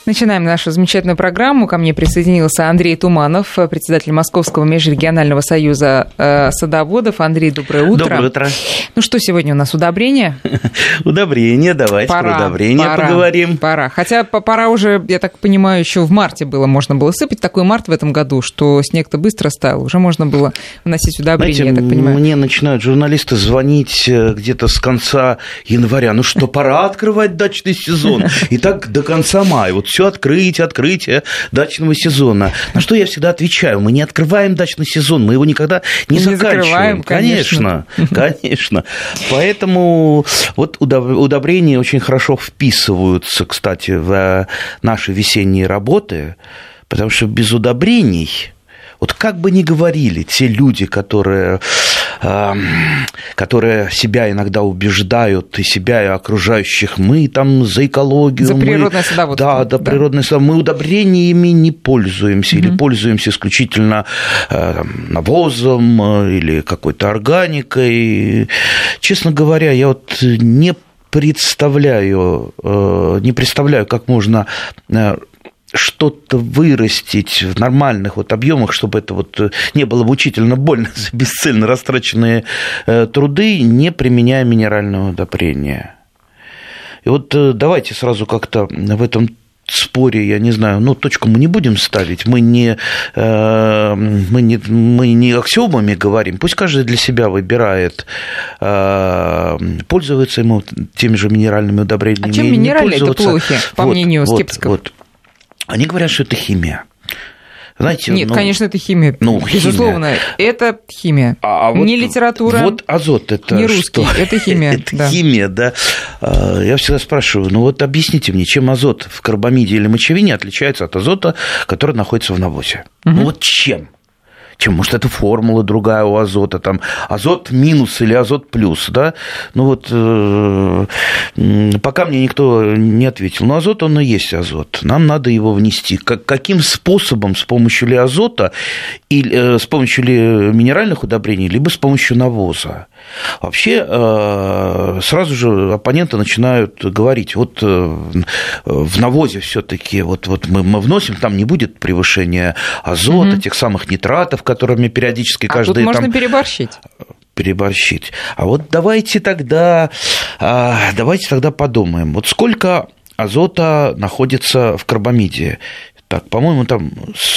Начинаем нашу замечательную программу. Ко мне присоединился Андрей Туманов, председатель Московского межрегионального союза садоводов. Андрей, доброе утро. Доброе утро. Ну что, сегодня у нас удобрения? Удобрения, давайте про удобрения поговорим. Пора. Хотя пора уже, я так понимаю, еще в марте можно было сыпать. Такой март в этом году, что снег-то быстро стал. Уже можно было вносить удобрения, знаете, я так понимаю. Мне начинают журналисты звонить где-то с конца января. Ну что, пора открывать дачный сезон. И так до конца мая. Вот все открытие дачного сезона. На что я всегда отвечаю: мы не открываем дачный сезон, мы его никогда не заканчиваем. Конечно. Поэтому вот удобрения очень хорошо вписываются, кстати, в наши весенние работы, потому что без удобрений, вот как бы ни говорили те люди, которые себя иногда убеждают, и себя, и окружающих, мы там за экологию. За природное садоводство. Да, природное садоводство. Мы удобрениями не пользуемся, или пользуемся исключительно навозом или какой-то органикой. Честно говоря, я вот не представляю, как можно что-то вырастить в нормальных объемах, чтобы это не было мучительно больно за бесцельно растраченные труды, не применяя минерального удобрения. И давайте сразу как-то в этом споре, я не знаю, точку мы не будем ставить, мы не аксиомами говорим, пусть каждый для себя выбирает, пользуется ему теми же минеральными удобрениями. А чем минеральные-то плохи, по мнению скептиков? Они говорят, что это химия. Знаете, нет, конечно, это химия. Безусловно, это химия. Не литература, азот это не русский, что? Это химия. Это химия, да. Я всегда спрашиваю, объясните мне, чем азот в карбамиде или мочевине отличается от азота, который находится в навозе? Чем? Может, это формула другая у азота, там азот минус или азот плюс, да? Пока мне никто не ответил. Но азот, он и есть азот. Нам надо его внести. Каким способом? С помощью ли азота, или с помощью ли минеральных удобрений, либо с помощью навоза? Вообще, сразу же оппоненты начинают говорить, в навозе все-таки мы вносим, там не будет превышения азота, тех самых нитратов, которыми периодически каждый... тут можно переборщить. Давайте тогда подумаем, сколько азота находится в карбамиде. Так, по-моему, там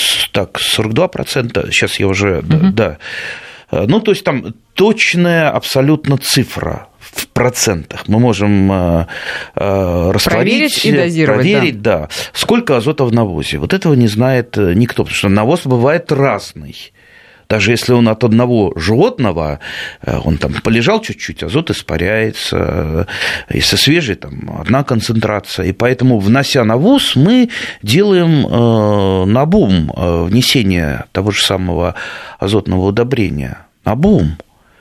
42%, сейчас я уже... Да. То есть там точная абсолютно цифра в процентах. Мы можем растворить, проверить, да, сколько азота в навозе. Этого не знает никто, потому что навоз бывает разный. Даже если он от одного животного, он там полежал чуть-чуть, азот испаряется. Если свежий, там одна концентрация. И поэтому, внося навоз, мы делаем наобум внесение того же самого азотного удобрения. Наобум.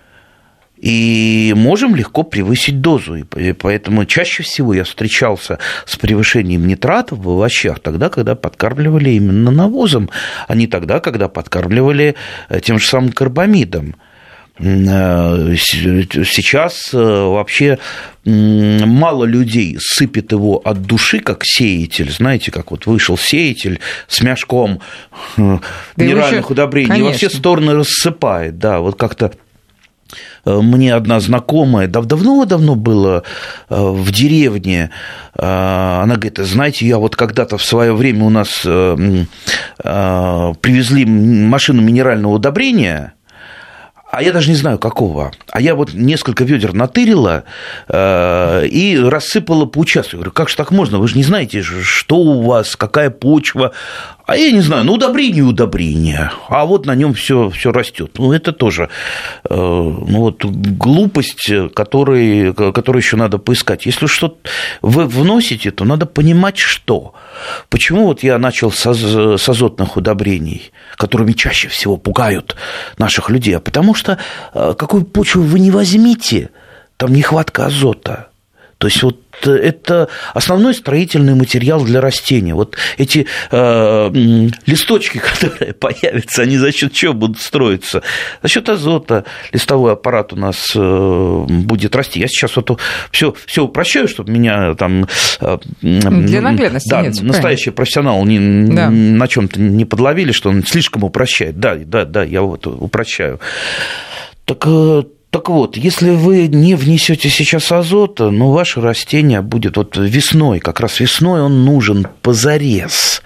И можем легко превысить дозу. И поэтому чаще всего я встречался с превышением нитратов в овощах тогда, когда подкармливали именно навозом, а не тогда, когда подкармливали тем же самым карбамидом. Сейчас вообще мало людей сыпет его от души, как сеятель. Знаете, как вышел сеятель с мешком минеральных удобрений, и во все стороны рассыпает. Да, как-то мне одна знакомая, давно было в деревне, она говорит: знаете, я когда-то в свое время у нас привезли машину минерального удобрения, а я даже не знаю, какого. А я несколько ведер натырила и рассыпала по участку. Я говорю: как же так можно? Вы же не знаете, что у вас, какая почва. А я не знаю, удобрение. А на нем все растет. Это тоже глупость, которую еще надо поискать. Если что-то вы вносите, то надо понимать, что. Почему я начал с азотных удобрений, которыми чаще всего пугают наших людей? А потому что какую почву вы не возьмите, там нехватка азота. То есть вот это основной строительный материал для растения. Вот эти листочки, которые появятся, они за счет чего будут строиться? За счет азота. Листовой аппарат у нас будет расти. Я сейчас вот все упрощаю, чтобы меня там... Для наглядности, да, нет, настоящий профессионал на чем-то не подловили, что он слишком упрощает. Да, я вот упрощаю. Так вот, если вы не внесете сейчас азота, ваше растение будет вот весной, как раз весной он нужен позарез.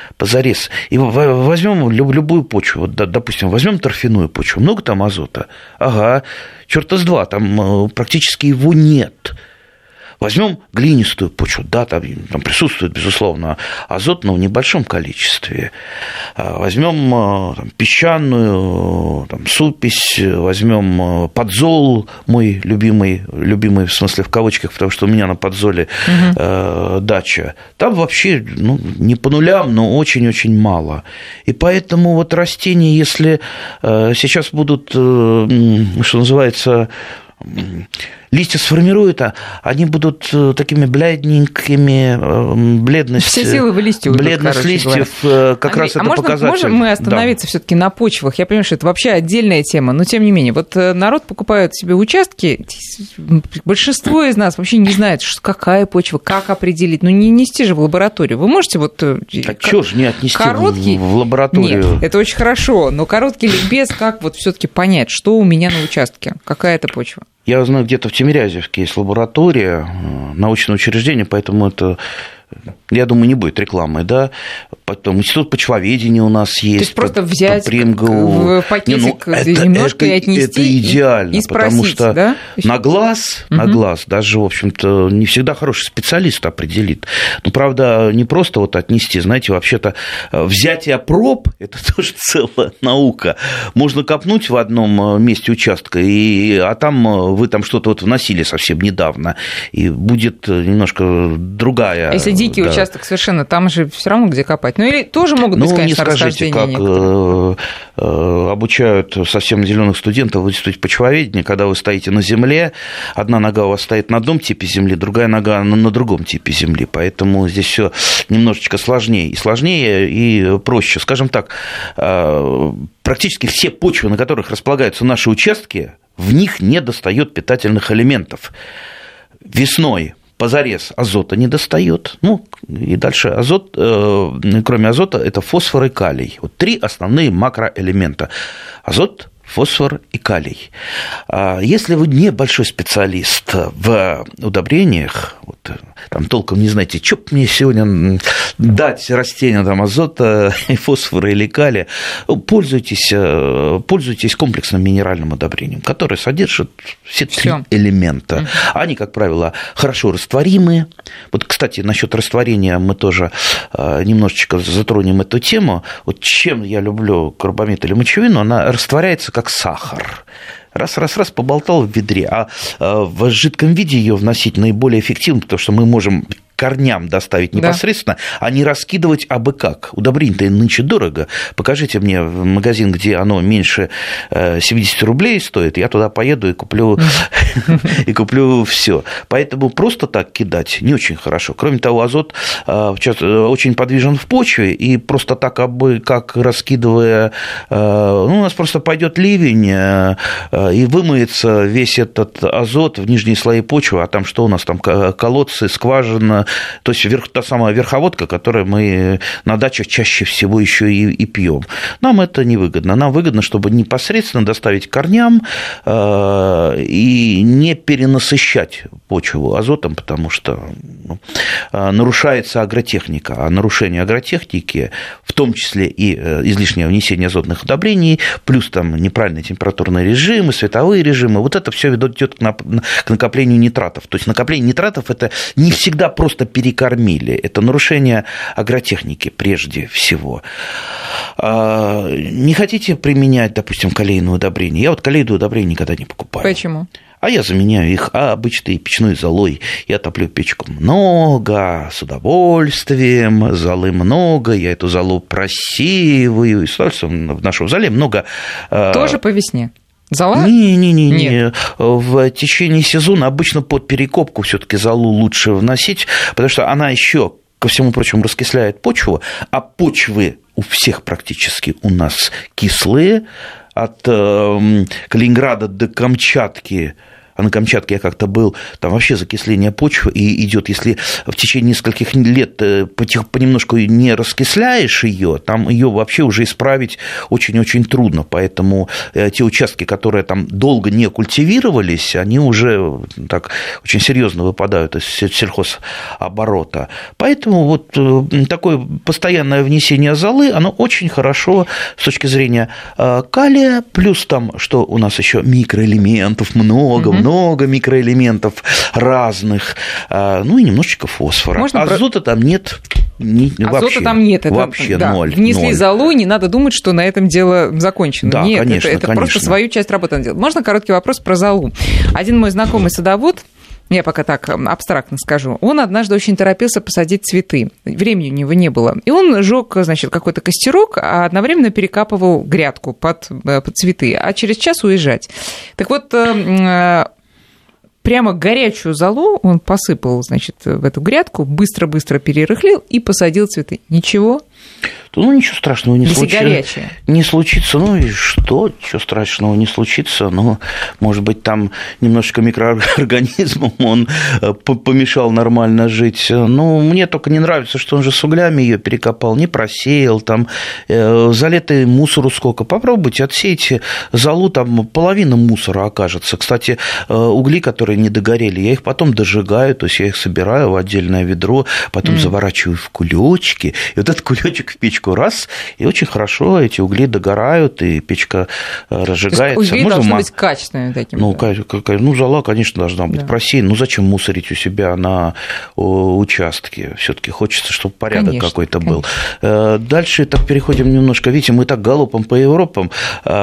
И возьмем любую почву, вот, допустим, возьмем торфяную почву, много там азота? Ага, черта с два, там практически его нет. Возьмем глинистую почву, да, там присутствует, безусловно, азот, но в небольшом количестве. Возьмем песчаную супесь, возьмем подзол, мой любимый, в смысле в кавычках, потому что у меня на подзоле дача. Там вообще не по нулям, но очень-очень мало. И поэтому вот растения, если сейчас будут, что называется, листья сформируют, они будут такими бледненькими, бледность... Все силы в листья уйдут, бледность листьев, как раз это показатель. Можем мы остановиться все-таки на почвах? Я понимаю, что это вообще отдельная тема, но тем не менее. Вот народ покупает себе участки, большинство из нас вообще не знает, какая почва, как определить. Не нести же в лабораторию. Вы можете вот... Чего же не отнести в лабораторию? Нет, это очень хорошо, но короткий ликбез, как вот все-таки понять, что у меня на участке, какая это почва? Я знаю, где-то в Тимирязевке есть лаборатория, научное учреждение, поэтому это, я думаю, не будет рекламой, да. Потом институт почвоведения у нас есть. То есть просто взять в пакетик немножко и отнести. Это идеально, и спросить, потому что да? на глаз даже, в общем-то, не всегда хороший специалист определит. Но, правда, не просто вот отнести, знаете, вообще-то взятие проб – это тоже целая наука. Можно копнуть в одном месте участка, а там вы там что-то вот вносили совсем недавно, и будет немножко другая. А если дикий участок совершенно, там же все равно где копать. Или тоже могут быть, конечно, расхождения. Не скажите, как обучают совсем зеленых студентов в институте почвоведения, когда вы стоите на земле, одна нога у вас стоит на одном типе земли, другая нога на другом типе земли, поэтому здесь все немножечко сложнее, и проще. Скажем так, практически все почвы, на которых располагаются наши участки, в них не достает питательных элементов. Весной позарез азота не достает. И дальше азот, кроме азота, это фосфор и калий. Вот 3 основные макроэлемента. Азот, фосфор и калий. Если вы небольшой специалист в удобрениях, там толком не знаете, что мне сегодня дать растению азота, фосфора или калия, пользуйтесь комплексным минеральным удобрением, которое содержит все 3 элемента. Они, как правило, хорошо растворимые. Вот, кстати, насчет растворения мы тоже немножечко затронем эту тему. Вот чем я люблю карбамид или мочевину, она растворяется как сахар. Раз, поболтал в ведре, а в жидком виде ее вносить наиболее эффективно, потому что мы можем корням доставить непосредственно, а не раскидывать абы как. Удобрение-то нынче дорого. Покажите мне магазин, где оно меньше 70 рублей стоит, я туда поеду и куплю все. Поэтому просто так кидать не очень хорошо. Кроме того, азот очень подвижен в почве, и просто так абы как раскидывая, у нас просто пойдет ливень, и вымоется весь этот азот в нижние слои почвы, а там что у нас там, колодцы, скважина, то есть та самая верховодка, которую мы на дачах чаще всего еще и пьем. Нам это невыгодно. Нам выгодно, чтобы непосредственно доставить корням и не перенасыщать почву азотом, потому что нарушается агротехника. А нарушение агротехники, в том числе и излишнее внесение азотных удобрений, плюс там неправильные температурные режимы, световые режимы, вот это все ведет к накоплению нитратов. То есть накопление нитратов – это не всегда просто перекормили, это нарушение агротехники прежде всего. Не хотите применять, допустим, калийные удобрения? Я вот калийные удобрения никогда не покупаю. Почему? А я заменяю их обычной печной золой. Я топлю печку много, с удовольствием, золы много, я эту золу просеиваю, и с удовольствием в нашем зале много... Тоже по весне? Зола? Не. В течение сезона обычно под перекопку все-таки золу лучше вносить, потому что она еще, ко всему прочему, раскисляет почву, а почвы у всех практически у нас кислые, от Калининграда до Камчатки. А на Камчатке я как-то был, там вообще закисление почвы и идет, если в течение нескольких лет понемножку не раскисляешь ее, там ее вообще уже исправить очень-очень трудно, поэтому те участки, которые там долго не культивировались, они уже так очень серьезно выпадают из сельхозоборота. Поэтому вот такое постоянное внесение золы, оно очень хорошо с точки зрения калия, плюс там, что у нас еще микроэлементов много микроэлементов разных, ну и немножечко фосфора. Азота там нет. Азота там нет. Это, вообще ноль. Внесли золу, не надо думать, что на этом дело закончено. Да, нет, конечно, это просто свою часть работы надо делать. Можно короткий вопрос про золу? Один мой знакомый садовод, я пока так абстрактно скажу, он однажды очень торопился посадить цветы. Времени у него не было. И он жёг, значит, какой-то костерок, а одновременно перекапывал грядку под цветы, а через час уезжать. Так вот, прямо горячую золу он посыпал, значит, в эту грядку, быстро-быстро перерыхлил и посадил цветы. Ничего? Ну, ничего страшного не случится. Горячее. Не случится, ну и что? Ничего страшного не случится. Ну, может быть, там немножечко микроорганизмом он помешал нормально жить. Ну, мне только не нравится, что он же с углями ее перекопал, не просеял, там залитый мусору сколько. Попробуйте, отсейте золу, там половина мусора окажется. Кстати, угли, которые не догорели, я их потом дожигаю, то есть я их собираю в отдельное ведро, потом заворачиваю в кулечки, и вот этот кулечек в печку раз, и очень хорошо эти угли догорают, и печка разжигается. То есть угли должны быть качественными такими? Ну, зола, конечно, должна быть просеяна. Ну, зачем мусорить у себя на участке? Все-таки хочется, чтобы порядок какой-то был. Дальше так переходим немножко. Видите, мы так галопом по Европам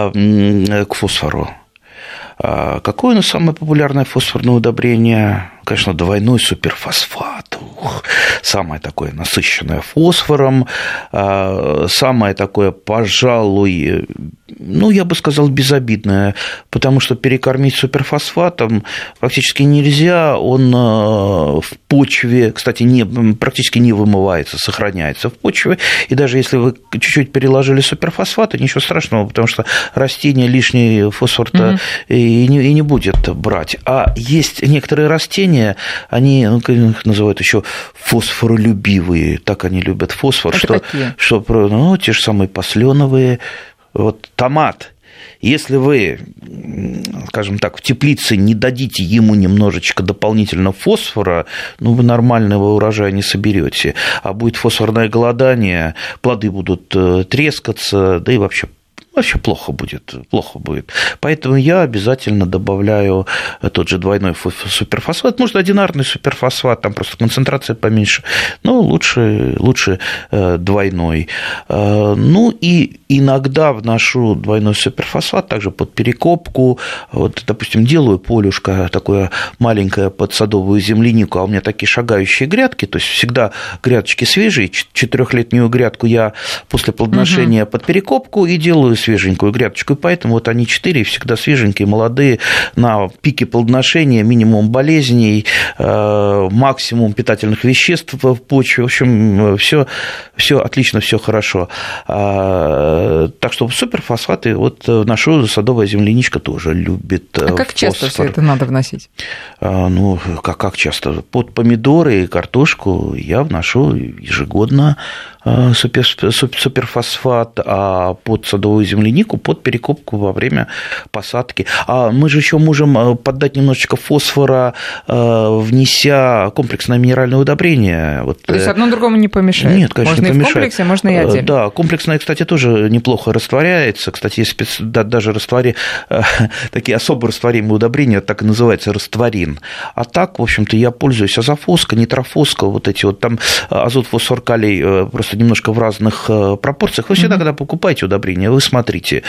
к фосфору. Какое у нас самое популярное фосфорное удобрение? Конечно, двойной суперфосфат. Самое такое насыщенное фосфором, самое такое, пожалуй, ну, я бы сказал, безобидное, потому что перекормить суперфосфатом практически нельзя, он в почве, кстати, практически не вымывается, сохраняется в почве, и даже если вы чуть-чуть переложили суперфосфаты, ничего страшного, потому что растение лишний фосфор-то и не будет брать. А есть некоторые растения, они, их называют еще фосфоролюбивые, так они любят фосфор, что те же самые посленовые. Вот томат, если вы, скажем так, в теплице не дадите ему немножечко дополнительно фосфора, ну, вы нормального урожая не соберете, а будет фосфорное голодание, плоды будут трескаться, да и вообще плохо будет. Поэтому я обязательно добавляю тот же двойной суперфосфат. Может, одинарный суперфосфат, там просто концентрация поменьше, но лучше двойной. Ну, и иногда вношу двойной суперфосфат также под перекопку. Вот, допустим, делаю полюшко такое маленькое под садовую землянику, а у меня такие шагающие грядки, то есть всегда грядочки свежие. 4-летнюю грядку я после плодоношения под перекопку и делаю свеженькую грядочку, и поэтому вот они 4 всегда свеженькие, молодые, на пике плодоношения, минимум болезней, максимум питательных веществ в почве, в общем, все отлично, все хорошо. Так что суперфосфаты вот нашу садовая земляничка тоже любит. А как часто все это надо вносить? Ну, как часто? Под помидоры и картошку я вношу ежегодно суперфосфат, а под садовую землянику под перекопку во время посадки. А мы же еще можем поддать немножечко фосфора, внеся комплексное минеральное удобрение. Вот. То есть одно другому не помешает? Нет, конечно, можно не помешает. Можно и в комплексе, можно и отдельно. Да, комплексное, кстати, тоже неплохо растворяется. Кстати, есть даже такие особо растворимые удобрения, так и называется растворин. А так, в общем-то, я пользуюсь азофоска, нитрофоска, вот эти вот там азот, фосфор, калий просто немножко в разных пропорциях. Вы всегда, когда покупаете удобрения, вы смотрите,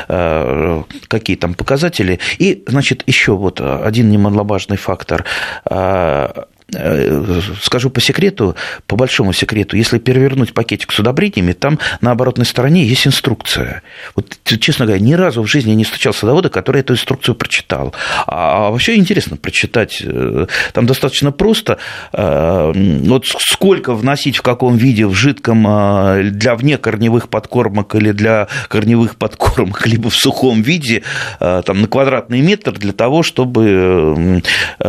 какие там показатели. И, значит, еще вот один немаловажный фактор. скажу по секрету, по большому секрету, если перевернуть пакетик с удобрениями, там на оборотной стороне есть инструкция. Вот, честно говоря, ни разу в жизни не встречал садовода, который эту инструкцию прочитал. А вообще интересно прочитать. Там достаточно просто. Вот сколько вносить в каком виде в жидком для внекорневых подкормок или для корневых подкормок, либо в сухом виде, там, на квадратный метр для того, чтобы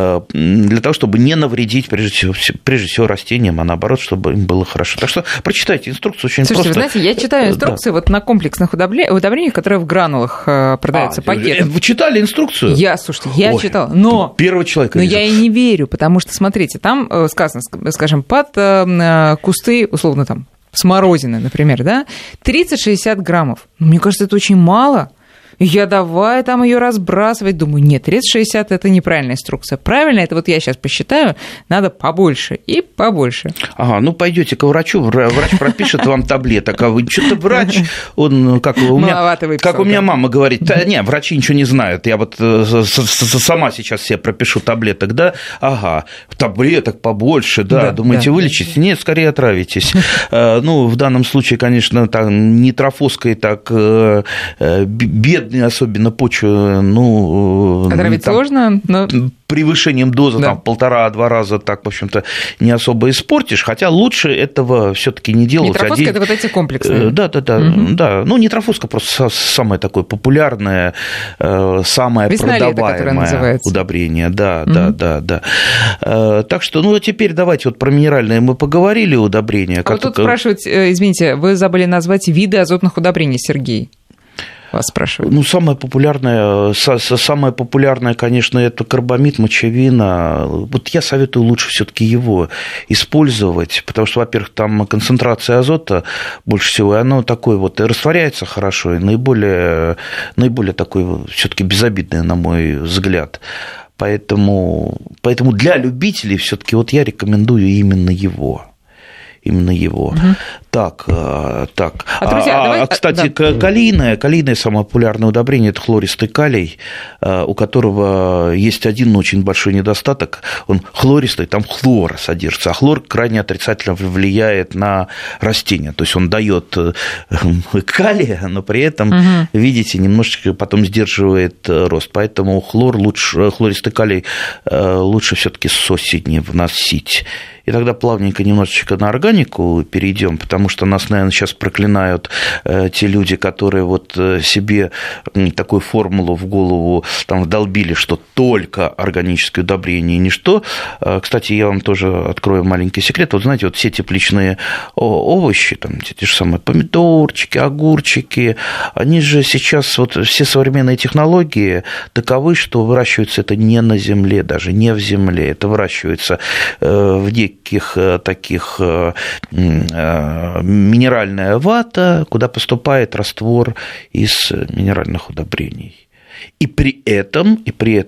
не навредить прежде всего растениям, а наоборот, чтобы им было хорошо. Так что прочитайте инструкцию, очень просто. Вы знаете, я читаю инструкции вот на комплексных удобрениях, которые в гранулах продаются, пакетом. Вы читали инструкцию? Я читала, но... Первого человека. Но я и не верю, потому что, смотрите, там сказано, скажем, под кусты, условно, там, смородины, например, да, 30-60 граммов. Мне кажется, это очень мало. Я давай там ее разбрасывать. Думаю, нет, 30-60 – это неправильная инструкция. Правильно, это вот я сейчас посчитаю, надо побольше и побольше. Ага, ну пойдете к врачу, врач пропишет вам таблеток, а вы что-то врач, он, как у меня мама говорит, да не, врачи ничего не знают, я вот сама сейчас себе пропишу таблеток, да, ага, таблеток побольше, да, думаете, вылечите? Нет, скорее отравитесь. Ну, в данном случае, конечно, нитрофоской так бедные, особенно почвы, ну... Отравить сложно, но... Превышением дозы там, в 1,5-2 раза так, в общем-то, не особо испортишь, хотя лучше этого все-таки не делать. Нитрофоска – это вот эти комплексные. Да. Ну, нитрофоска просто самое такое популярное, самое продаваемое удобрение. Да. Так что, ну, теперь давайте вот про минеральные мы поговорили удобрения. А вот тут спрашивают, извините, вы забыли назвать виды азотных удобрений, Сергей. Вас спрашивают. Ну, самое популярное, конечно, это карбамид, мочевина. Вот я советую лучше все-таки его использовать, потому что, во-первых, там концентрация азота больше всего, и оно такое вот и растворяется хорошо, и наиболее такое все-таки безобидное, на мой взгляд. Поэтому для любителей все-таки вот я рекомендую именно его. Угу. Так. Друзья, кстати, калийное самое популярное удобрение – это хлористый калий, у которого есть один очень большой недостаток. Он хлористый, там хлор содержится, а хлор крайне отрицательно влияет на растения. То есть он дает калия, но при этом, видите, немножечко потом сдерживает рост. Поэтому хлористый калий лучше все-таки с осени вносить. И тогда плавненько немножечко на органику перейдем, потому что нас, наверное, сейчас проклинают те люди, которые вот себе такую формулу в голову там вдолбили, что только органическое удобрение и ничто. Кстати, я вам тоже открою маленький секрет. Вот знаете, вот все тепличные овощи, там те же самые помидорчики, огурчики, они же сейчас, вот все современные технологии таковы, что выращивается это не на земле, даже не в земле, это выращивается в таких минеральная вата, куда поступает раствор из минеральных удобрений. И при этом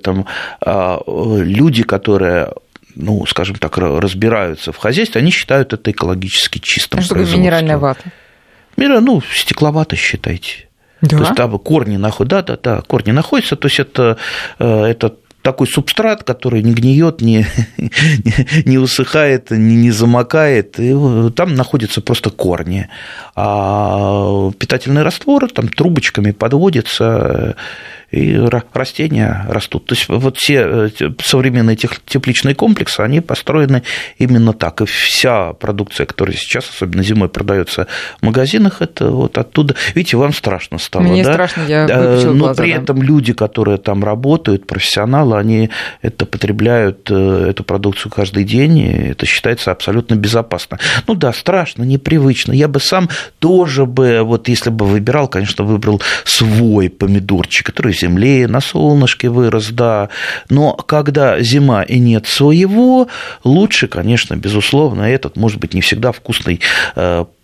люди, которые, ну, скажем так, разбираются в хозяйстве, они считают это экологически чистым производством. Что такое минеральная вата? Ну, стекловата, считайте. Да? То есть там корни находятся, корни находятся, то есть это такой субстрат, который не гниет, не усыхает, не замокает, и там находятся просто корни. А питательный раствор там трубочками подводится, и растения растут. То есть вот все современные тепличные комплексы, они построены именно так. И вся продукция, которая сейчас, особенно зимой, продается в магазинах, это вот оттуда. Видите, вам страшно стало, Мне да? страшно, я выпучила глаза. Но при этом люди, которые там работают, профессионалы, они это потребляют, эту продукцию каждый день, и это считается абсолютно безопасно. Ну да, страшно, непривычно. Я бы сам тоже вот если бы выбирал, конечно, выбрал свой помидорчик, который в земле, на солнышке вырос, да. Но когда зима и нет своего, лучше, конечно, безусловно, этот, может быть, не всегда вкусный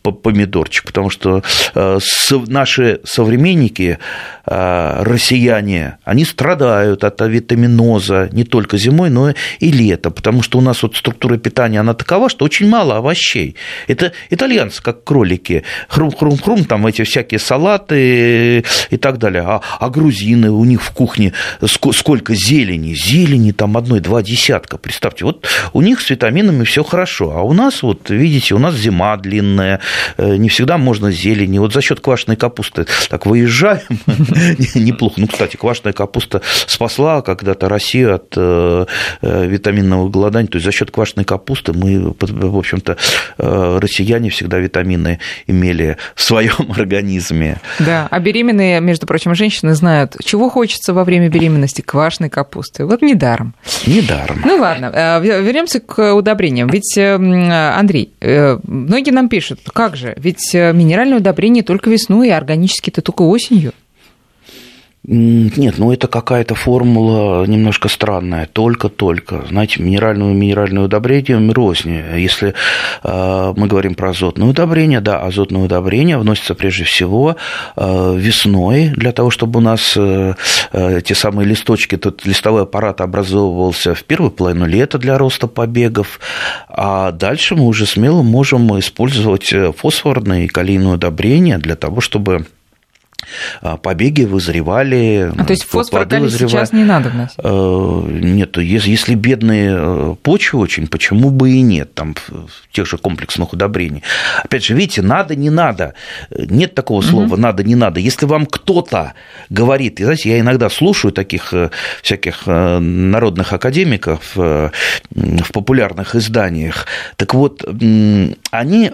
помидорчик, потому что наши современники, россияне, они страдают от авитаминоза не только зимой, но и летом, потому что у нас вот структура питания, она такова, что очень мало овощей. Это итальянцы, как кролики, хрум-хрум-хрум, там эти всякие салаты и так далее. А грузины, у них в кухне сколько зелени там 1-2 десятка, представьте, вот у них с витаминами все хорошо, а у нас, вот видите, у нас зима длинная, не всегда можно зелени, вот за счет квашеной капусты так выезжаем, неплохо, ну, кстати, квашеная капуста спасла когда-то Россию от витаминного голодания, то есть за счет квашеной капусты мы, в общем-то, россияне всегда витамины имели в своем организме. Да, а беременные, между прочим, женщины знают, чего хочется во время беременности: квашеной капусты. Вот недаром. Недаром. Ну ладно, вернемся к удобрениям. Ведь, Андрей, многие нам пишут, как же, ведь минеральные удобрения только весной, а органические-то только осенью. Нет, ну это какая-то формула немножко странная, только-только. Знаете, минеральное удобрение рознь. Если мы говорим про азотное удобрение, да, азотное удобрение вносится прежде всего весной, для того, чтобы у нас те самые листочки, тот листовой аппарат образовывался в первую половину лета для роста побегов, а дальше мы уже смело можем использовать фосфорные и калийные удобрения для того, чтобы побеги вызревали. То есть фосфор, калий сейчас не надо вносить? Нет, если бедные почвы очень, почему бы и нет, там, в тех же комплексных удобрений. Опять же, видите, надо, не надо. Нет такого слова надо, не надо. Если вам кто-то говорит, и, знаете, я иногда слушаю таких всяких народных академиков в популярных изданиях, так вот, они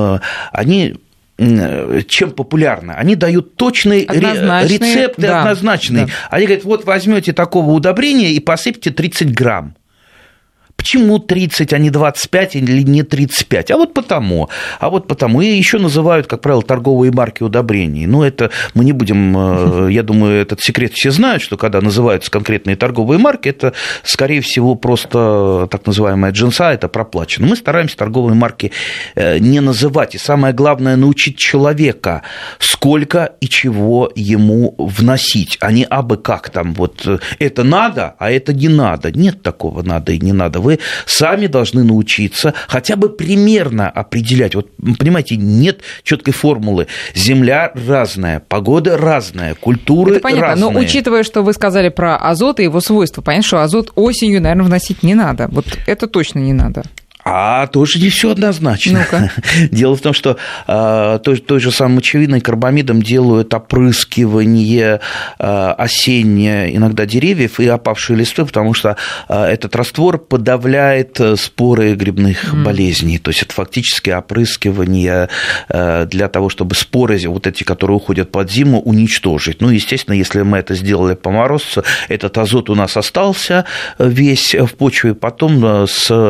чем популярны? Они дают точные рецепты, да, однозначные. Да. Они говорят, вот возьмете такого удобрения и посыпьте 30 грамм. Почему 30, а не 25 или не 35? А вот потому. И еще называют, как правило, торговые марки удобрений. Но это мы не будем, я думаю, этот секрет все знают, что когда называются конкретные торговые марки, это, скорее всего, просто так называемая джинса, это проплачено. Мы стараемся торговые марки не называть. И самое главное, научить человека, сколько и чего ему вносить, а не абы как там, вот это надо, а это не надо. Нет такого надо и не надо. Вы сами должны научиться хотя бы примерно определять. Вот, понимаете, нет четкой формулы. Земля разная, погода разная, культуры это понятно, разные. Но учитывая, что вы сказали про азот и его свойства, понятно, что азот осенью, наверное, вносить не надо. Вот это точно не надо. А тоже не все однозначно. Ну-ка. Дело в том, что той же самой мочевиной карбамидом делают опрыскивание осеннее иногда деревьев и опавшие листвы, потому что этот раствор подавляет споры грибных болезней. То есть это фактически опрыскивание для того, чтобы споры, вот эти, которые уходят под зиму, уничтожить. Ну, естественно, если мы это сделали по морозцу, этот азот у нас остался весь в почве, потом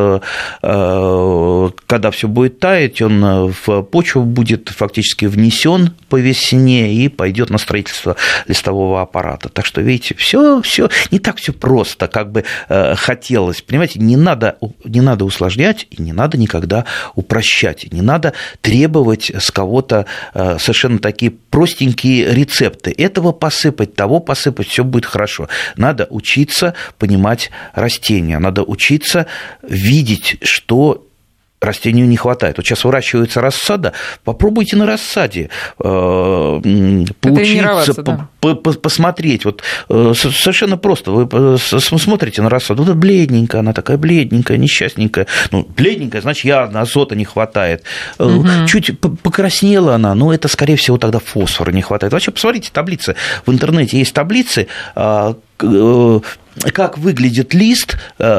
когда все будет таять, он в почву будет фактически внесен по весне и пойдет на строительство листового аппарата. Так что, видите, все не так все просто, как бы хотелось. Понимаете, не надо усложнять и не надо никогда упрощать. Не надо требовать с кого-то совершенно такие простенькие рецепты. Этого посыпать, того посыпать, все будет хорошо. Надо учиться понимать растения, надо учиться видеть, что растению не хватает. Вот сейчас выращивается рассада, попробуйте на рассаде поучиться, посмотреть. Вот совершенно просто. Вы смотрите на рассаду, вот бледненькая, она такая бледненькая, несчастненькая. Ну, бледненькая, значит, явно азота не хватает. Чуть покраснела она, но это, скорее всего, тогда фосфора не хватает. Вообще, посмотрите таблицы. В интернете есть таблицы, как выглядит лист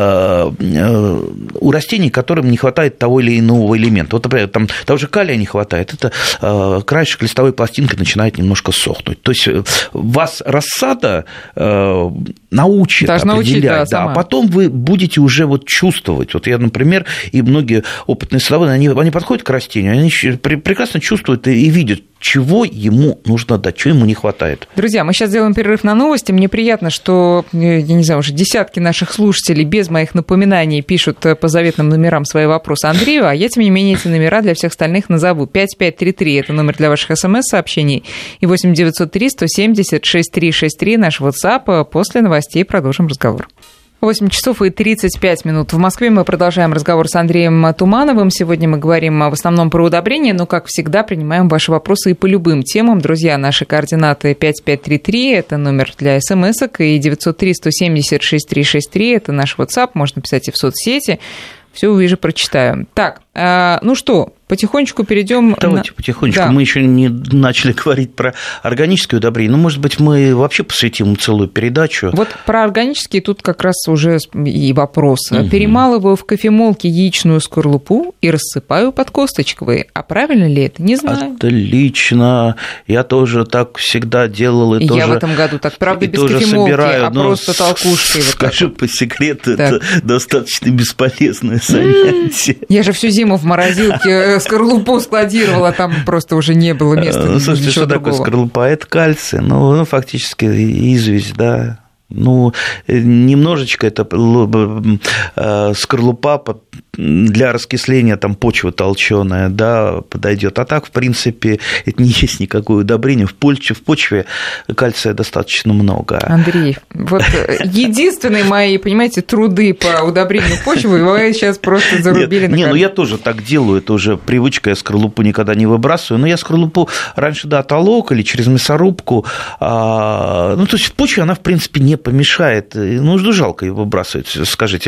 у растений, которым не хватает того или иного элемента. Вот, например, там того же калия не хватает, это краешек листовой пластинки начинает немножко сохнуть. То есть вас рассада научит определять, да, а потом вы будете уже вот чувствовать. Вот я, например, и многие опытные садоводы, они подходят к растению, они прекрасно чувствуют и видят, чего ему нужно дать, чего ему не хватает. Друзья, мы сейчас сделаем перерыв на новости. Мне приятно, что, я не знаю, уже десятки наших слушателей без моих напоминаний пишут по заветным номерам свои вопросы Андрею, а я, тем не менее, эти номера для всех остальных назову. 5533 – это номер для ваших СМС-сообщений, и 8903 170 6363 наш WhatsApp. После новостей продолжим разговор. 8 часов и 35 минут. В Москве мы продолжаем разговор с Андреем Тумановым. Сегодня мы говорим в основном про удобрения, но, как всегда, принимаем ваши вопросы и по любым темам. Друзья, наши координаты 5533, это номер для смс-ок, и 903 170 6363, это наш WhatsApp, можно писать и в соцсети. Все увижу, прочитаю. Так, ну что, потихонечку перейдем. Давайте потихонечку. Да. Мы еще не начали говорить про органические удобрения. Ну, может быть, мы вообще посвятим целую передачу. Вот про органические тут как раз уже и вопрос. Угу. Перемалываю в кофемолке яичную скорлупу и рассыпаю под косточковые. А правильно ли это? Не знаю. Отлично. Я тоже так всегда делал. И я в этом году так, правда, без кофемолки, собираю, просто толкушкой. Скажу по секрету, так. Это достаточно бесполезное занятие. Я же всю зиму в морозилке скорлупу складировала, там просто уже не было места. Слушайте, что такое скорлупа? Это кальций, ну фактически известь, да. Ну, немножечко это скорлупа для раскисления там почвы толченая, да, подойдет. А так, в принципе, это не есть никакое удобрение. В почве кальция достаточно много. Андрей, вот единственные мои, понимаете, труды по удобрению почвы вы сейчас просто зарубили на Не, ну я тоже так делаю, это уже привычка, я скорлупу никогда не выбрасываю, но я скорлупу раньше, да, толок или через мясорубку, ну, то есть в почве она, в принципе, не помешает, ну, жалко ее выбрасывать, скажите.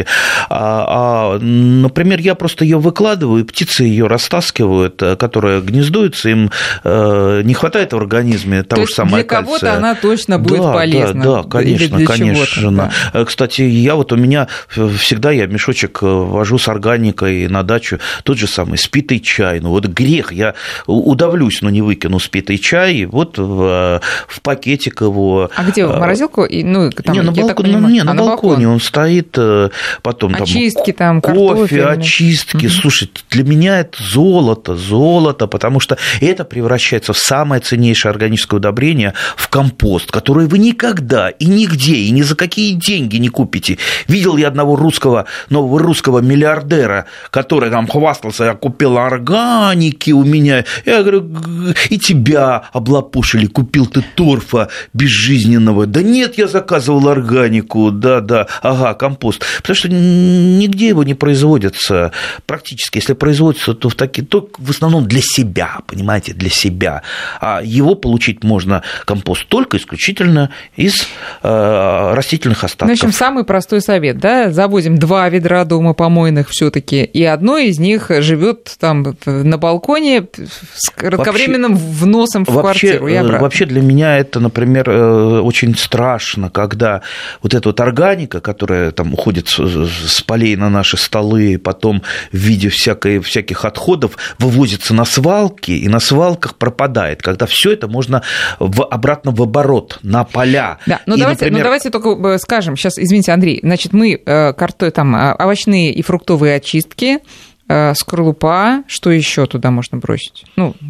Например, я просто ее выкладываю, птицы ее растаскивают, которые гнездуются, им не хватает в организме того же самого кальция. Для кого-то она точно будет полезна. Да, конечно, конечно. Да. Кстати, у меня всегда я мешочек вожу с органикой на дачу, тот же самый спитый чай. Ну вот грех, я удавлюсь, но не выкину спитый чай, вот в пакетик его. А где, в морозилку? Ну, там, на балконе он стоит, потом очистки, там кофе, очистки. Угу. Слушай, для меня это золото, потому что это превращается в самое ценнейшее органическое удобрение, в компост, который вы никогда и нигде, и ни за какие деньги не купите. Видел я одного нового русского миллиардера, который там хвастался, я купил органики у меня. Я говорю, и тебя облапушили, купил ты торфа безжизненного. Да нет, я заказывал органику, да, компост. Потому что нигде его не производится практически. Если производится, то в основном для себя, понимаете, для себя. А его получить можно, компост, только исключительно из растительных остатков. В общем, самый простой совет, да, завозим 2 ведра дома помойных все-таки, и одно из них живет там на балконе с кратковременным вносом в квартиру и обратно. Вообще для меня это, например, очень страшно, когда вот эта вот органика, которая там уходит с полей на наши столы, потом в виде всяких отходов вывозится на свалки, и на свалках пропадает, когда все это можно обратно в оборот, на поля. Да, давайте только скажем, сейчас, извините, Андрей, значит, мы там овощные и фруктовые очистки, скорлупа, что еще туда можно бросить?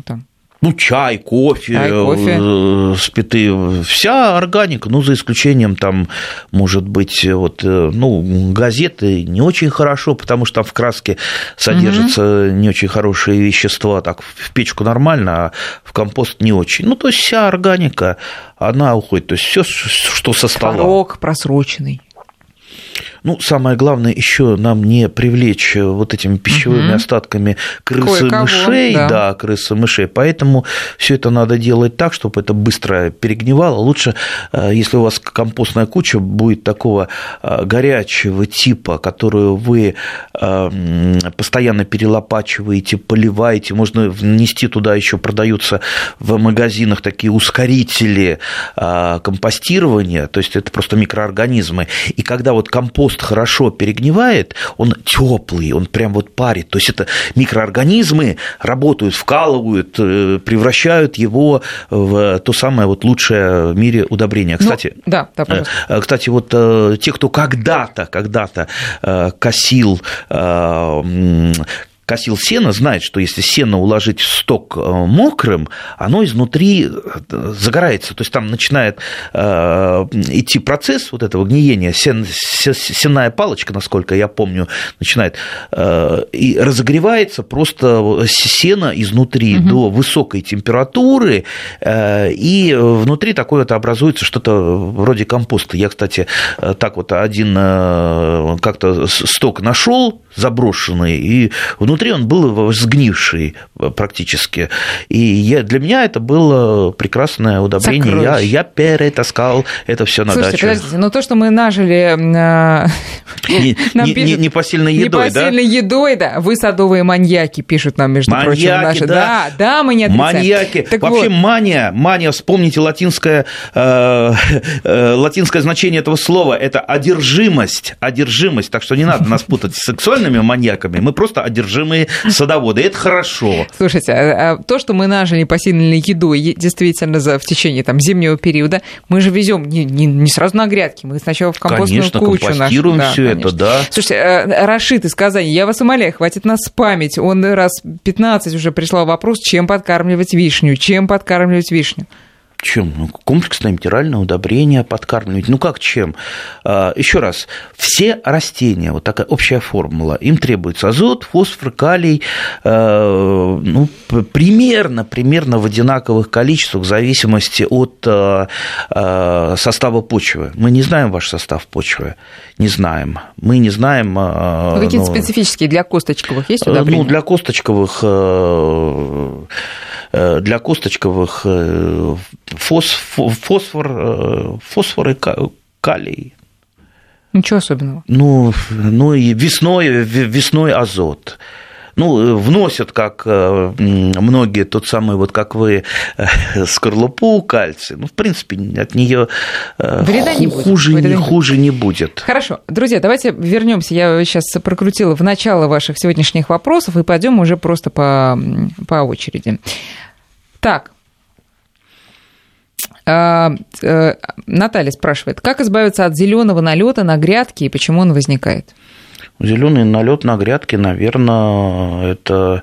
Чай, кофе. Спитые, вся органика, за исключением там, может быть, газеты не очень хорошо, потому что там в краске содержатся не очень хорошие вещества, так в печку нормально, а в компост не очень. То есть вся органика, она уходит, то есть все, что со стола. Творог просроченный. Самое главное еще нам не привлечь вот этими пищевыми остатками крыс и мышей, крыс и мышей, поэтому все это надо делать так, чтобы это быстро перегнивало. Лучше, если у вас компостная куча будет такого горячего типа, которую вы постоянно перелопачиваете, поливаете, можно внести туда, еще продаются в магазинах такие ускорители компостирования, то есть это просто микроорганизмы, и когда вот компост хорошо перегнивает, он теплый, он прям парит. То есть это микроорганизмы работают, вкалывают, превращают его в то самое лучшее в мире удобрение. Кстати, кстати, те, кто когда-то косил косил сено, знает, что если сено уложить в сток мокрым, оно изнутри загорается. То есть там начинает идти процесс вот этого гниения. Сенная палочка, насколько я помню, начинает и разогревается просто сено изнутри до высокой температуры, и внутри такое вот образуется что-то вроде компоста. Я, кстати, так вот один как-то сток нашел заброшенный, и внутри он был сгнивший практически. И для меня это было прекрасное удобрение. Я перетаскал это все на дачу. Подождите, но то, что мы нажили непосильной едой, да? Непосильной едой, да. Вы садовые маньяки, пишут нам, между прочим, наши. Да, мы не отрицаем. Маньяки. Так вообще вот. Мания, вспомните латинское значение этого слова, это одержимость, так что не надо нас путать с сексуальными маньяками, мы просто одержимые садоводы, это хорошо. Слушайте, а то, что мы нажили непосильной едой, действительно, в течение зимнего периода, мы же везем не сразу на грядки, мы сначала в компостную кучу. Конечно, компостируем все это, да. Слушайте, Рашид из Казани, я вас умоляю, хватит нас спамить, он раз 15 уже прислал вопрос, чем подкармливать вишню. Чем? Комплексное минеральное удобрение подкармливать. Как чем? Еще раз, все растения, вот такая общая формула, им требуется азот, фосфор, калий, примерно в одинаковых количествах в зависимости от состава почвы. Мы не знаем ваш состав почвы, не знаем. Мы не знаем... какие-то специфические для косточковых есть удобрения? Для косточковых фосфор и калий. Ничего особенного. И весной азот. Вносят, как многие, тот самый, вот как вы, скорлупу, кальций. В принципе, от нее хуже не будет. Хорошо. Друзья, давайте вернемся. Я сейчас прокрутила в начало ваших сегодняшних вопросов, и пойдем уже просто по очереди. Так. Наталья спрашивает, как избавиться от зеленого налета на грядке и почему он возникает? Зеленый налет на грядке, наверное, это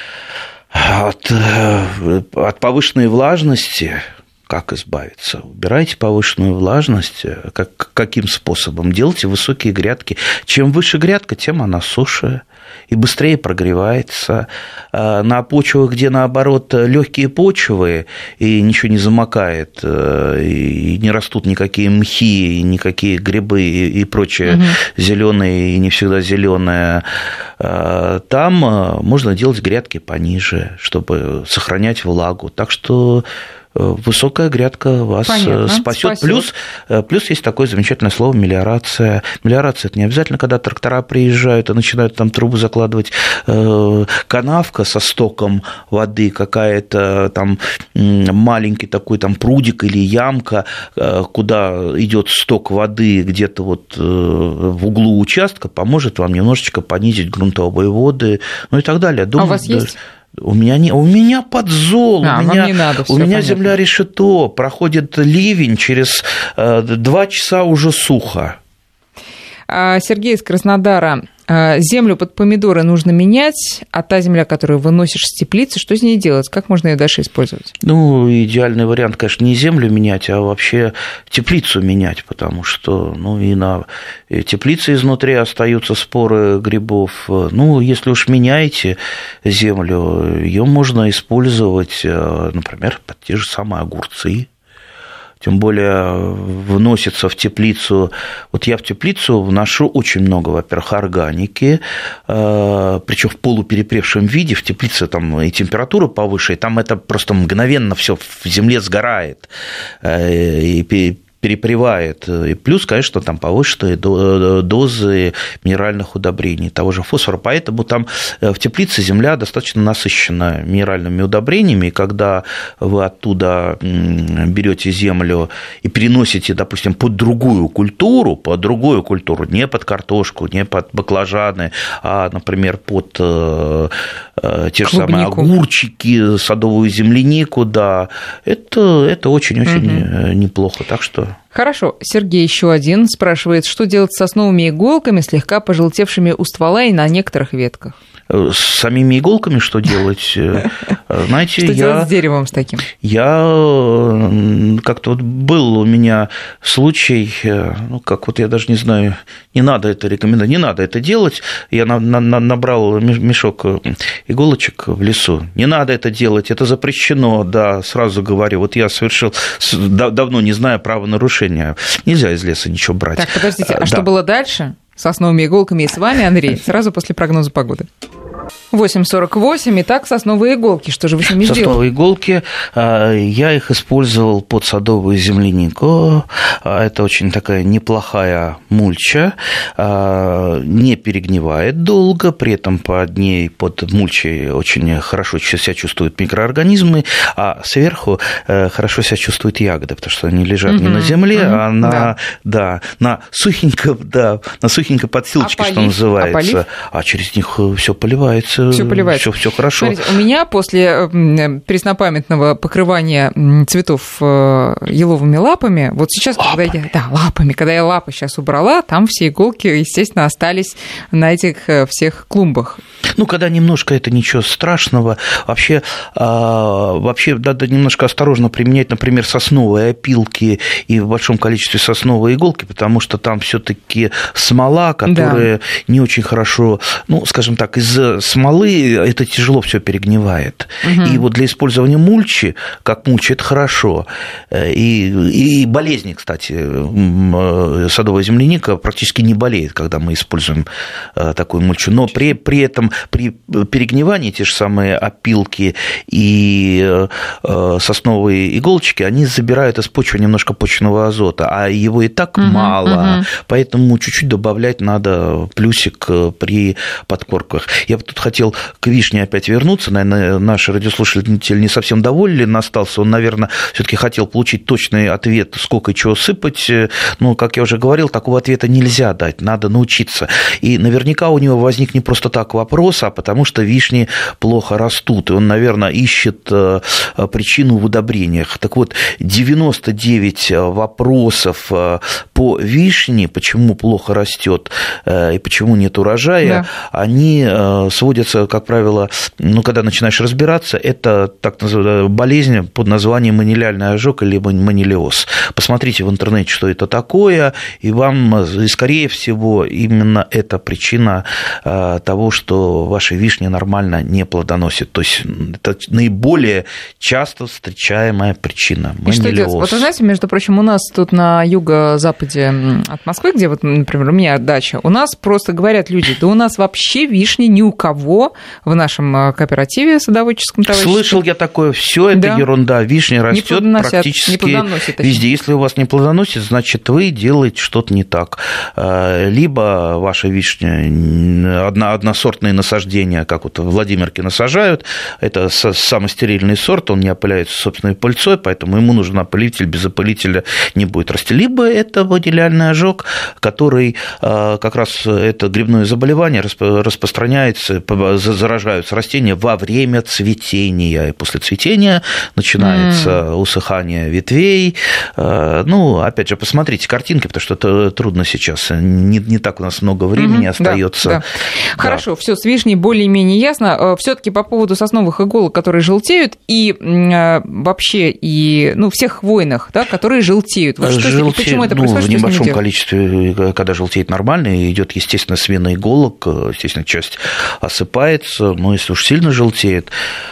от повышенной влажности. Как избавиться? Убирайте повышенную влажность. Каким способом? Делайте высокие грядки. Чем выше грядка, тем она суше и быстрее прогревается. На почвах, где, наоборот, легкие почвы, и ничего не замокает, и не растут никакие мхи, никакие грибы и прочее зеленое и не всегда зеленое, там можно делать грядки пониже, чтобы сохранять влагу. Так что высокая грядка вас спасет. Плюс есть такое замечательное слово мелиорация. Мелиорация – это не обязательно, когда трактора приезжают и начинают там трубы закладывать. Канавка со стоком воды, какая-то там маленький такой там прудик или ямка, куда идет сток воды где-то вот в углу участка, поможет вам немножечко понизить грунтовые воды, и так далее. Думаю, у вас есть? У меня подзол, у меня земля решето, проходит ливень, через 2 часа уже сухо. Сергей из Краснодара. Землю под помидоры нужно менять, а та земля, которую выносишь с теплицы, что с ней делать? Как можно ее дальше использовать? Идеальный вариант, конечно, не землю менять, а вообще теплицу менять, потому что и на теплице изнутри остаются споры грибов. Если уж меняете землю, ее можно использовать, например, под те же самые огурцы. Тем более вносится в теплицу. Вот я в теплицу вношу очень много, во-первых, органики, причем в полуперепревшем виде. В теплице там и температура повыше, и там это просто мгновенно все в земле сгорает и перепревает. И плюс, конечно, там повышенные дозы минеральных удобрений, того же фосфора. Поэтому там в теплице земля достаточно насыщена минеральными удобрениями, и когда вы оттуда берете землю и переносите, допустим, под другую культуру, не под картошку, не под баклажаны, а, например, под те же самые огурчики, садовую землянику, да, это очень-очень неплохо. Так что... Хорошо. Сергей еще один спрашивает, что делать с сосновыми иголками, слегка пожелтевшими у ствола и на некоторых ветках? С самими иголками что делать? Знаете, что делать с деревом с таким? Я как-то вот был у меня случай, ну, как вот я даже не знаю, не надо это рекомендовать, не надо это делать. Я набрал мешок иголочек в лесу. Не надо это делать, это запрещено, да, сразу говорю. Вот я совершил, давно не знаю, правонарушения. Нельзя из леса ничего брать. Так, подождите, а что было дальше? Сосновыми иголками и с вами, Андрей, сразу после прогноза погоды. 8:48. Итак, сосновые иголки. Что же вы с ними сделали? Сосновые иголки, я их использовал под садовую землянику. Это очень такая неплохая мульча, не перегнивает долго, при этом под мульчей очень хорошо себя чувствуют микроорганизмы, а сверху хорошо себя чувствуют ягоды, потому что они лежат не на земле, а на сухенькой подстилочке, что называется. А через них все поливается. Все хорошо. Смотрите, у меня после преснопамятного покрывания цветов еловыми лапами, вот сейчас, когда я лапы сейчас убрала, там все иголки, естественно, остались на этих всех клумбах. Ну, когда немножко, это ничего страшного. Вообще надо немножко осторожно применять, например, сосновые опилки и в большом количестве сосновые иголки, потому что там все-таки смола, которая не очень хорошо, ну, скажем так, из смолы это тяжело все перегнивает. И вот для использования мульчи, как мульча, это хорошо. И болезни, кстати, садовая земляника практически не болеет, когда мы используем такую мульчу. Но при этом при перегнивании те же самые опилки и сосновые иголочки, они забирают из почвы немножко почвенного азота, а его и так мало, поэтому чуть-чуть добавлять надо плюсик при подкормках. Я бы тут хотел к вишне опять вернуться. Наверное, наш радиослушатель не совсем доволен остался. Он, наверное, все-таки хотел получить точный ответ, сколько и чего сыпать. Но, как я уже говорил, такого ответа нельзя дать, надо научиться. И наверняка у него возник не просто так вопрос, а потому что вишни плохо растут. И он, наверное, ищет причину в удобрениях. Так вот, 99 вопросов по вишне, почему плохо растет и почему нет урожая, они сводятся, как правило, когда начинаешь разбираться, это так называемая болезнь под названием манилиальный ожог или манилиоз. Посмотрите в интернете, что это такое, и вам, скорее всего, именно это причина того, что ваши вишни нормально не плодоносят. То есть это наиболее часто встречаемая причина манилиоз. И что делать? Вот вы знаете, между прочим, у нас тут на юго-западе от Москвы, где вот, например, у меня дача, у нас просто говорят люди, да у нас вообще вишни ни у кого в нашем кооперативе садоводческом товариществе. Слышал я такое, все это ерунда. Вишня растет практически везде. Если у вас не плодоносит, значит, вы делаете что-то не так. Либо ваша вишня односортные насаждения, как вот в Владимирке насажают, это самый стерильный сорт, он не опыляется собственной пыльцой, поэтому ему нужен опылитель, без опылителя не будет расти. Либо это манилиальный ожог, который как раз это грибное заболевание распространяется, заражаются растения во время цветения, и после цветения начинается усыхание ветвей. Ну, опять же, посмотрите картинки, потому что это трудно сейчас, не так у нас много времени остается. Да. Хорошо, все с вишней более-менее ясно. Все-таки по поводу сосновых иголок, которые желтеют, и вообще всех хвойных, да, которые желтеют. Вот почему это происходит? В небольшом количестве, когда желтеет нормально, идет, естественно, смена иголок, естественно, часть осыпается, но если уж сильно желтеет,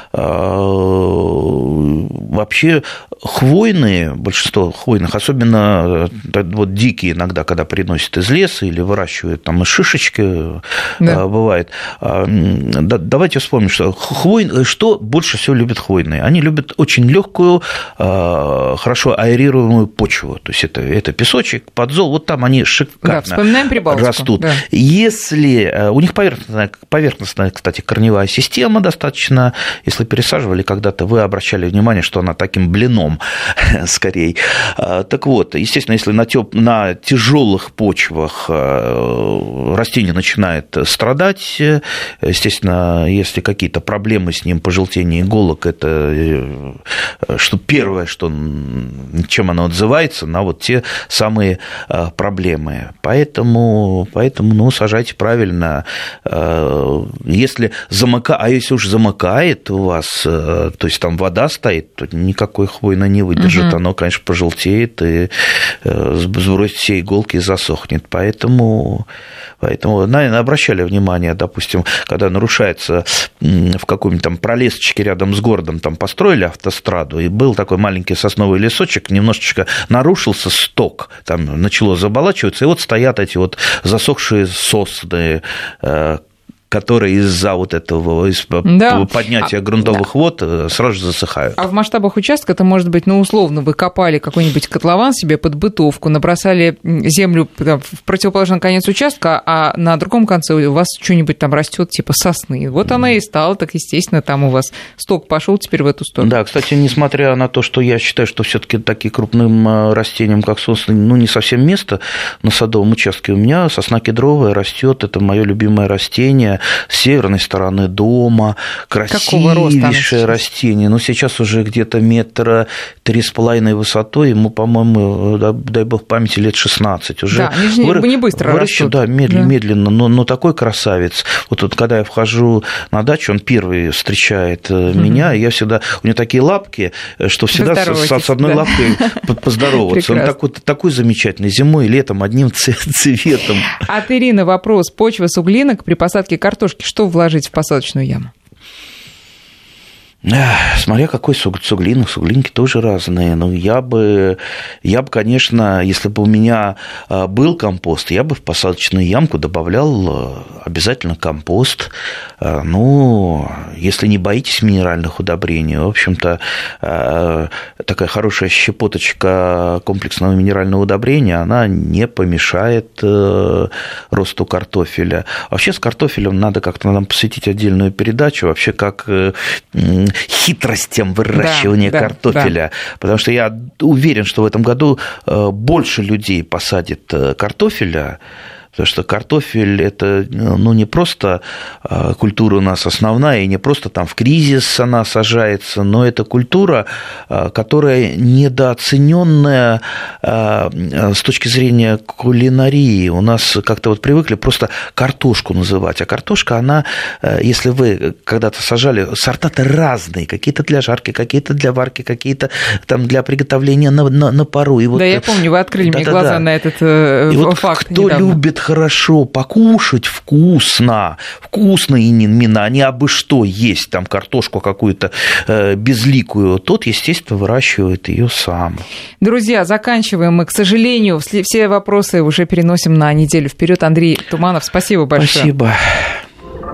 вообще хвойные, большинство хвойных, особенно вот дикие иногда, когда приносят из леса или выращивают там из шишечки, бывает. Давайте вспомним, что больше всего любят хвойные. Они любят очень легкую, хорошо аэрируемую почву. То есть это песочек, подзол, вот там они шикарно растут. Да. Если у них поверхностная, кстати, корневая система достаточно, если пересаживали когда-то, вы обращали внимание, что она таким блином скорее. Так вот, естественно, если на тяжелых почвах растение начинает страдать, естественно, если какие-то проблемы с ним, пожелтение иголок, это что первое, чем оно отзывается, на вот те самые проблемы. Поэтому сажайте правильно. Если если уж замыкает у вас, то есть там вода стоит, то никакой хвойно не выдержит. Оно, конечно, пожелтеет и сбросит все иголки и засохнет. Поэтому, наверное, обращали внимание, допустим, когда нарушается в каком-нибудь там пролесочке рядом с городом, там построили автостраду, и был такой маленький сосновый лесочек, немножечко нарушился сток, там начало заболачиваться, и вот стоят эти вот засохшие сосны, которые из-за вот этого поднятия грунтовых вод сразу же засыхают. А в масштабах участка это может быть, условно, вы копали какой-нибудь котлован себе под бытовку, набросали землю в противоположный конец участка, а на другом конце у вас что-нибудь там растет типа сосны. Вот она и стала, так естественно, там у вас сток пошел теперь в эту сторону. Да, кстати, несмотря на то, что я считаю, что все-таки таким крупным растениям, как сосны, не совсем место на садовом участке, у меня сосна кедровая растет, это мое любимое растение. С северной стороны дома, красивейшее растение. Но сейчас уже где-то 3,5 метра высотой, ему, по-моему, дай бог памяти, лет 16 уже. Да, они не быстро растут. Да, медленно, но такой красавец. Вот когда я вхожу на дачу, он первый встречает меня, и я всегда... У него такие лапки, что всегда с одной лапкой поздороваться. Он такой замечательный, зимой и летом одним цветом. От Ирины вопрос. Почва суглинок при посадке картошки, что вложить в посадочную яму? Смотря какой суглинок, суглинки тоже разные. Но я бы, конечно, если бы у меня был компост, я бы в посадочную ямку добавлял обязательно компост. Если не боитесь минеральных удобрений, в общем-то, такая хорошая щепоточка комплексного минерального удобрения, она не помешает росту картофеля. Вообще с картофелем надо как-то нам посвятить отдельную передачу, вообще как хитростям выращивания картофеля, потому что я уверен, что в этом году больше людей посадит картофеля, потому что картофель – это не просто культура у нас основная, и не просто там в кризис она сажается, но это культура, которая недооцененная с точки зрения кулинарии. У нас как-то привыкли просто картошку называть, а картошка, она, если вы когда-то сажали, сорта-то разные, какие-то для жарки, какие-то для варки, какие-то там для приготовления на пару. И я помню, вы открыли мне глаза на этот факт. Кто любит хорошо покушать вкусно именно, а не абы что есть, там картошку какую-то безликую, тот, естественно, выращивает ее сам. Друзья, заканчиваем мы, к сожалению, все вопросы уже переносим на неделю вперед. Андрей Туманов, спасибо большое. Спасибо.